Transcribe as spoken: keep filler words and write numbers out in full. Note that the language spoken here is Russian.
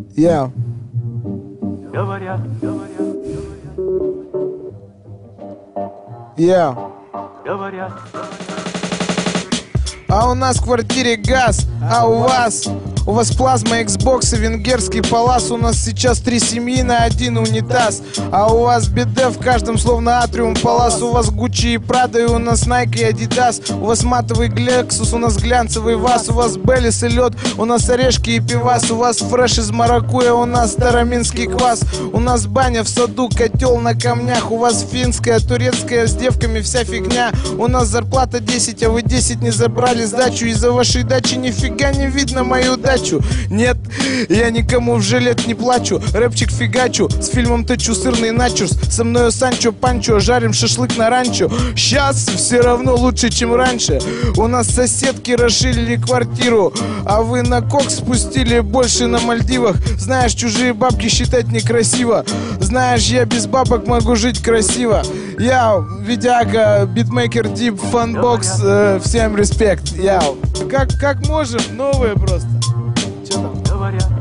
Я. Говорят, говорят, Я. говорят. А у нас в квартире газ, а у вас? У вас плазма, Xbox и венгерский палас. У нас сейчас три семьи на один унитаз. А у вас биде в каждом, словно атриум палас. У вас Гуччи и Прада, и у нас Nike и Adidas. У вас матовый Lexus, у нас глянцевый ВАЗ. У вас Беллис и лед, у нас орешки и пивас. У вас фреш из маракуя, у нас староминский квас. У нас баня в саду, котел на камнях. У вас финская, турецкая, с девками вся фигня. У нас зарплата десять, а вы десять не забрали сдачу. Из-за вашей дачи нифига не видно мою дачу. Нет, я никому в жилет не плачу. Рэпчик фигачу, с фильмом тычу сырный начос. Со мною Санчо Панчо, жарим шашлык на ранчо. Сейчас все равно лучше, чем раньше. У нас соседки расширили квартиру, а вы на кокс спустили больше на Мальдивах. Знаешь, чужие бабки считать некрасиво. Знаешь, я без бабок могу жить красиво. Я, видяга, битмейкер, дип, фанбокс, э, всем респект. Я, как, как можем, новые просто. Че там? Говорят,